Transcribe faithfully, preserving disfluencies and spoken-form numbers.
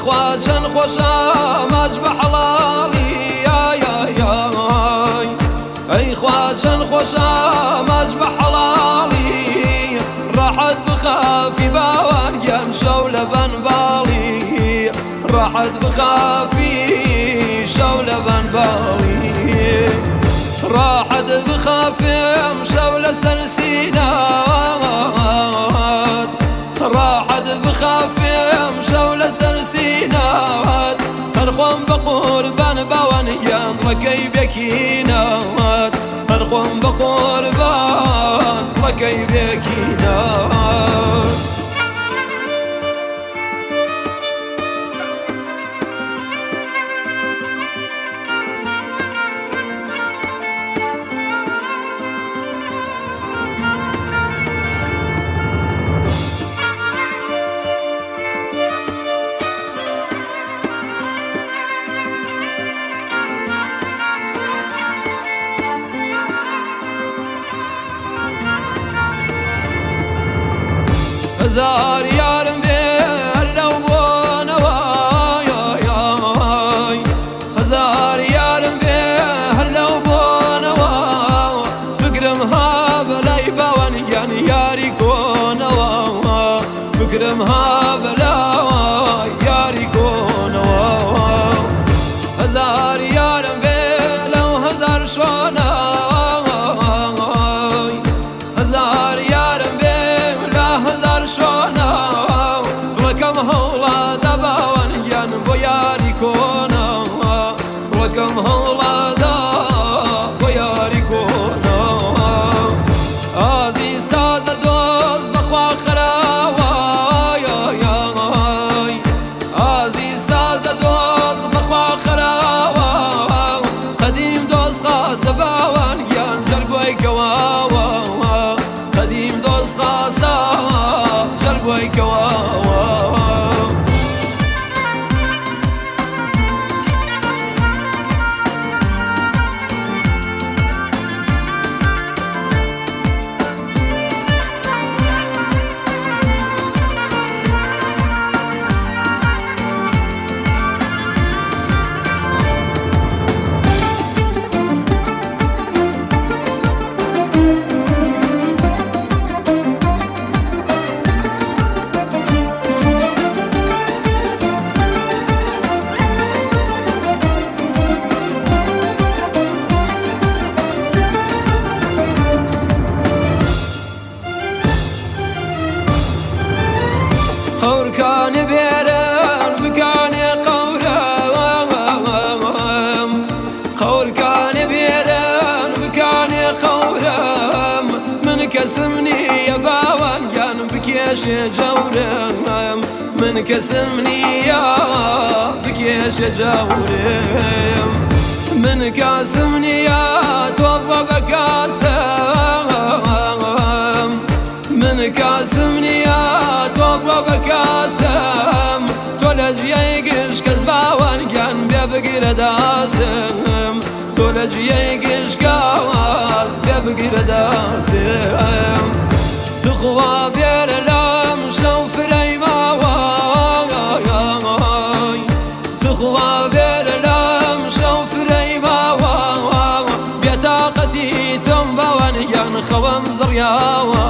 خواشن خوشا ماج بحلالي يا يا يا اي خواشن خوشا ماج بحلالي راحت بخافي باوان جان شولة بنبالي راحت بخافي شولة بنبالي راحت بخافي مشولة سرسينات راحت بخافي مشولة سرسينات هرخون بقربان باوانيان ركي بكينات هرخون بقربان ركي بكينات هزار يارم بير لو بونوا يا يا هزار يارم بير لو بونوا فكرم هاب لاي باوان يعني ياري كونوا فكرم هاب لاي ياري كونوا هزار يارم بير لو هزار شونا هزار يارم بير لا هزار شونا ركم هولا دباوان ين بياري كونا ركم هولا دا بياري كونا ازي ساز دوز بخوا خراوا يا يا ازي ساز دوز بخوا خراوا قديم دوز خاص باوان ين جربوي كواوا قديم دوز خاصا جربوي كواوا خور كان بيرن بكاني قورم خور كان بيرن بكاني قورم من كسمني يا باوان كان بكيش جورم من كسمني يا بكيش جورم من كاسمني يا توضى بكاسم من كاسمني يا توضى بكاسم تولج يقش كزباوان كان بيبقر داسم تولج يقش كاواز بيبقر داسم تخوى بير لام شوف ريما واي تخوى بير لام شوف ريما واي بيتاقتي تنباوان كان خوام زرياوا